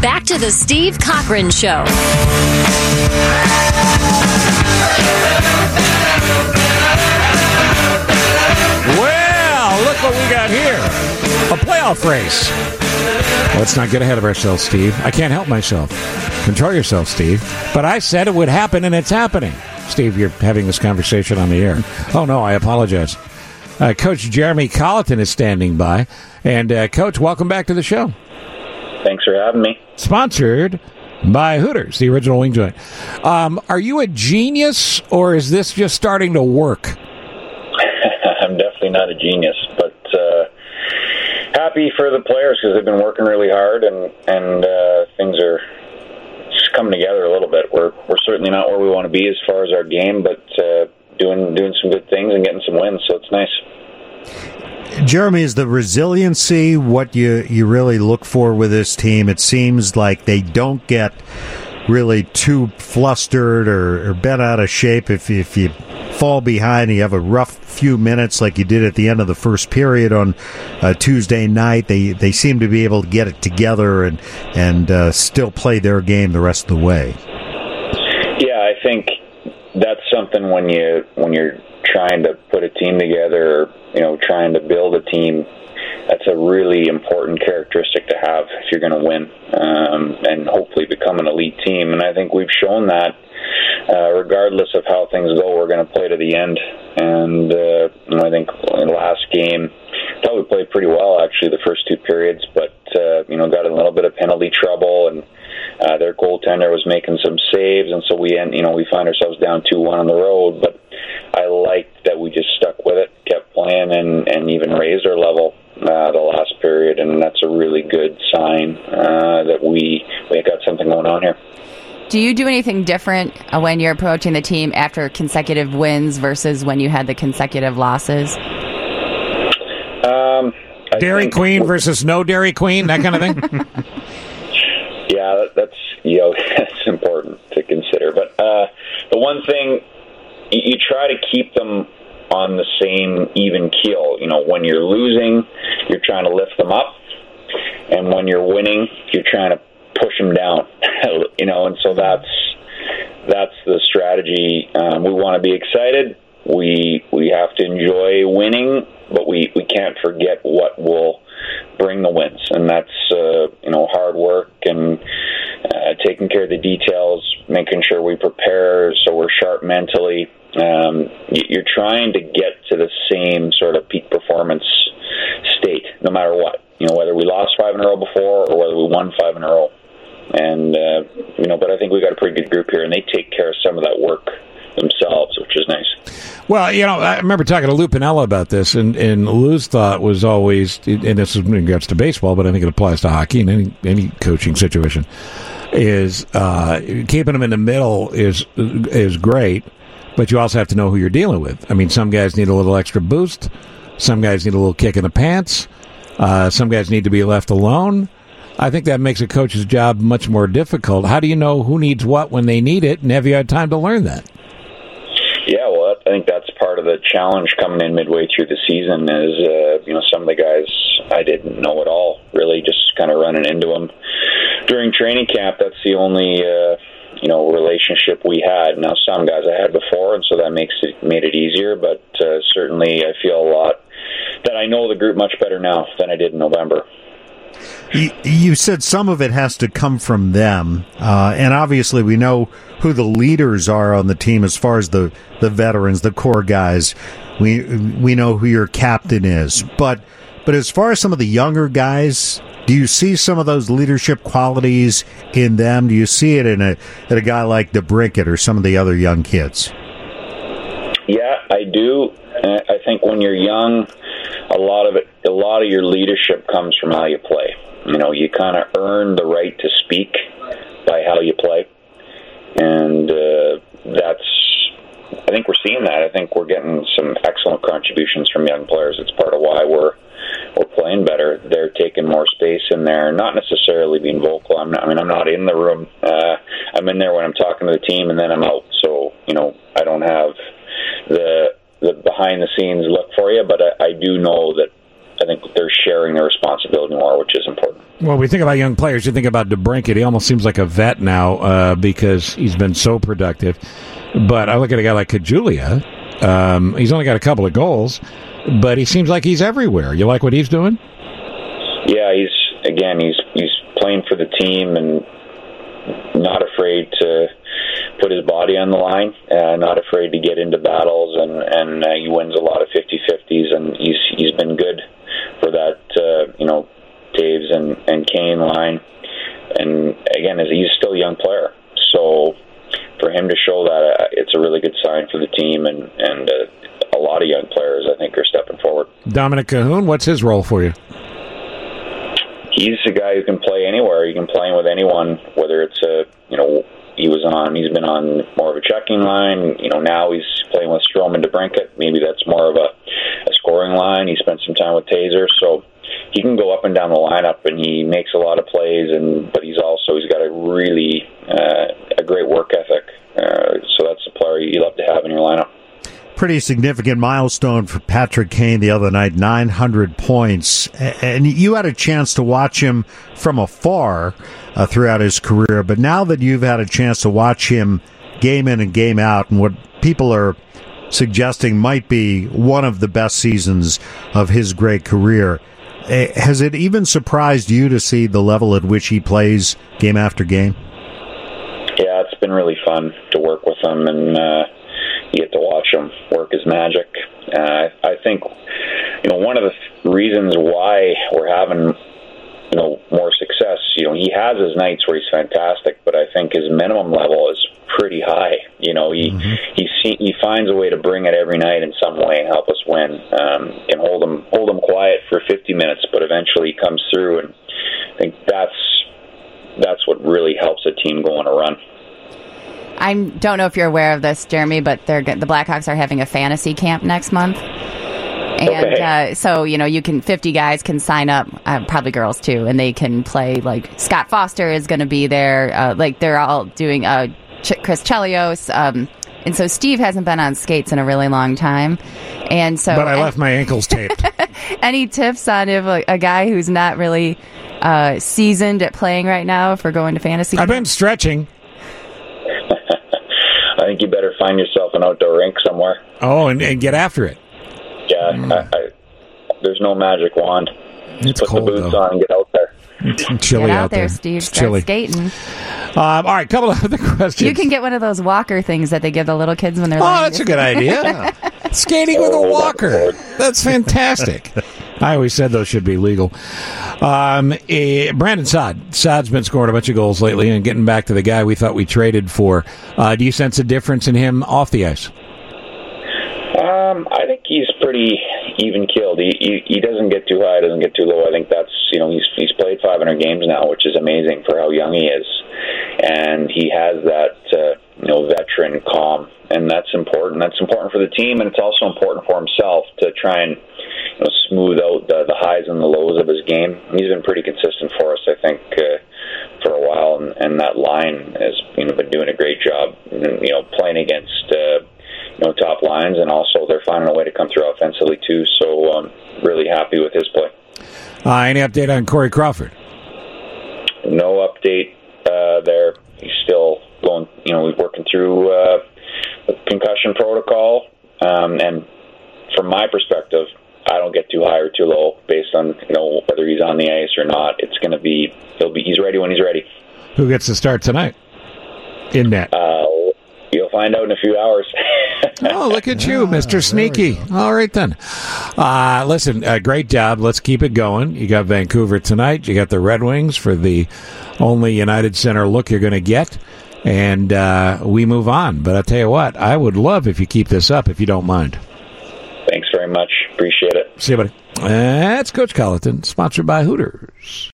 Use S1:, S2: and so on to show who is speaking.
S1: back to the Steve Cochran Show.
S2: Well, look what we got here. A playoff race. Let's not get ahead of ourselves, Steve. I can't help myself. Control yourself, Steve. But I said it would happen, and it's happening. Steve, you're having this conversation on the air. Oh, no, I apologize. Coach Jeremy Colleton is standing by. And, Coach, welcome back to the show.
S3: Thanks for having me.
S2: Sponsored by Hooters, the original wing joint. Are you a genius, or is this just starting to work?
S3: I'm definitely not a genius, but happy for the players because they've been working really hard, and things are just coming together a little bit. We're certainly not where we want to be as far as our game, but doing some good things and getting some wins, so it's nice.
S4: Jeremy, is the resiliency what you really look for with this team? It seems like they don't get really too flustered or bent out of shape if you fall behind and you have a rough few minutes like you did at the end of the first period on Tuesday night. They seem to be able to get it together and still play their game the rest of the way.
S3: Yeah, I think that's something when you're trying to put a team together, trying to build a team, that's a really important characteristic to have if you're going to win and hopefully become an elite team. And I think we've shown that regardless of how things go, we're going to play to the end. And I think in the last game, I thought we played pretty well, actually, the first two periods, but got in a little bit of penalty trouble, and their goaltender was making some saves, and so we find ourselves down 2-1 on the road. But I liked that we just stuck with it, kept playing, and even raised our level the last period, and that's a really good sign that we got something going on here.
S5: Do you do anything different when you're approaching the team after consecutive wins versus when you had the consecutive losses?
S2: Dairy Queen versus no Dairy Queen, that kind of thing?
S3: Yeah, that's important to consider. But the one thing, you try to keep them on the same even keel. When you're losing, you're trying to lift them up, and when you're winning, you're trying to push them down. And so that's the strategy. We want to be excited. We have to enjoy winning, but we can't forget what will bring the wins, and that's hard work and taking care of the details, making sure we prepare so we're sharp mentally. You're trying to get to the same sort of peak performance state, no matter what. Whether we lost 5 in a row before or whether we won 5 in a row. And but I think we got a pretty good group here, and they take care of some of that work themselves, which is nice.
S2: Well, I remember talking to Lou Piniella about this, and Lou's thought was always, and this is in regards to baseball, but I think it applies to hockey and any coaching situation, is keeping them in the middle is great, but you also have to know who you're dealing with. I mean, some guys need a little extra boost, some guys need a little kick in the pants, some guys need to be left alone. I think that makes a coach's job much more difficult. How do you know who needs what when they need it, and have you had time to learn that?
S3: Yeah, well, I think that's part of the challenge coming in midway through the season is, some of the guys I didn't know at all, really just kind of running into them. During training camp, that's the only, relationship we had. Now, some guys I had before, and so that made it easier, but certainly I feel a lot that I know the group much better now than I did in November.
S4: You said some of it has to come from them, and obviously we know who the leaders are on the team as far as the veterans, the core guys. We know who your captain is, but as far as some of the younger guys, do you see some of those leadership qualities in them? Do you see it in a guy like DeBrincat or some of the other young kids?
S3: Yeah, I do. I think when you're young, a lot of your leadership comes from how you play. You kind of earn the right to speak by how you play, and I think we're seeing that. I think we're getting some excellent contributions from young players. It's part of why we're playing better. They're taking more space in there, not necessarily being vocal. I'm not in the room. I'm in there when I'm talking to the team, and then I'm out. So I don't have the behind the scenes look for you, but I do know that I think they're sharing their responsibility more, which is important.
S2: Well, we think about young players. You think about DeBrincat. He almost seems like a vet now because he's been so productive. But I look at a guy like Kajulia. He's only got a couple of goals, but he seems like he's everywhere. You like what he's doing?
S3: Yeah, he's playing for the team and not afraid to put his body on the line, not afraid to get into battles, and he wins a lot of 50-50s, and he's been good for that, Taves and Kane line. And again, he's still a young player, so for him to show that, it's a really good sign for the team, and a lot of young players, I think, are stepping forward.
S2: Dominic Cahoon, what's his role for you?
S3: He's a guy who can play anywhere. He can play with anyone, whether it's he's been on more of a checking line. Now he's playing with Strome and DeBrincat. Maybe that's more of a scoring line. He spent some time with Taser, so he can go up and down the lineup, and he makes a lot of plays. But he's got a really a great work ethic. So that's a player you love to have in your lineup.
S4: Pretty significant milestone for Patrick Kane the other night, 900 points. And you had a chance to watch him from afar throughout his career. But now that you've had a chance to watch him game in and game out, and what people are suggesting might be one of the best seasons of his great career, has it even surprised you to see the level at which he plays game after game?
S3: Yeah, it's been really fun to work with him, and you get to watch him work his magic. I think, one of the reasons why we're having, more success, he has his nights where he's fantastic, but I think his minimum level is pretty high. He finds a way to bring it every night in some way and help us win. Can hold him quiet for 50 minutes, but eventually he comes through, and I think that's what really helps a team go on a run.
S5: I don't know if you're aware of this, Jeremy, but the Blackhawks are having a fantasy camp next month. And so, you can 50 guys can sign up, probably girls too, and they can play. Like Scott Foster is going to be there. They're all doing Chris Chelios. And so Steve hasn't been on skates in a really long time. And so,
S2: but I left my ankles taped.
S5: Any tips on if a guy who's not really seasoned at playing right now for going to fantasy
S2: I've
S5: camp?
S2: been stretching.
S3: I think you better find yourself an outdoor rink somewhere.
S2: Oh, and get after it.
S3: Yeah, there's no magic wand.
S2: It's
S3: Put
S2: cold,
S3: the boots
S2: though.
S3: on and get out there.
S2: It's chilly
S5: Get out
S2: there,
S5: Steve.
S2: It's
S5: Start
S2: chilly.
S5: skating.
S2: All right, couple of other questions.
S5: You can get one of those walker things that they give the little kids when they're
S2: Oh,
S5: learning
S2: that's
S5: to
S2: a good idea. Skating with a walker. That's fantastic. I always said those should be legal. Brandon Saad. Saad's been scoring a bunch of goals lately, and getting back to the guy we thought we traded for. Do you sense a difference in him off the ice?
S3: I think he's pretty even-keeled. He doesn't get too high, doesn't get too low. I think that's, he's played 500 games now, which is amazing for how young he is. And he has that, veteran calm, and that's important. That's important for the team, and it's also important for himself to try and smooth out the highs and the lows of his game. He's been pretty consistent for us, I think, for a while, and that line has been doing a great job, playing against top lines, and also they're finding a way to come through offensively too. So really happy with his play.
S2: Any update on Corey Crawford?
S3: No update there. He's still going. He's working through the concussion protocol, and from my perspective, I don't get too high or too low based on whether he's on the ice or not. It's going to be he's ready when he's ready.
S2: Who gets to start tonight in net?
S3: You'll find out in a few hours.
S2: Oh, look at you, Mr. Sneaky. All right, then. Listen, great job. Let's keep it going. You got Vancouver tonight. You got the Red Wings for the only United Center look you're going to get. And we move on. But I'll tell you what, I would love if you keep this up, if you don't mind.
S3: Thanks very much. Appreciate it.
S2: See you, buddy. That's Coach Colleton, sponsored by Hooters.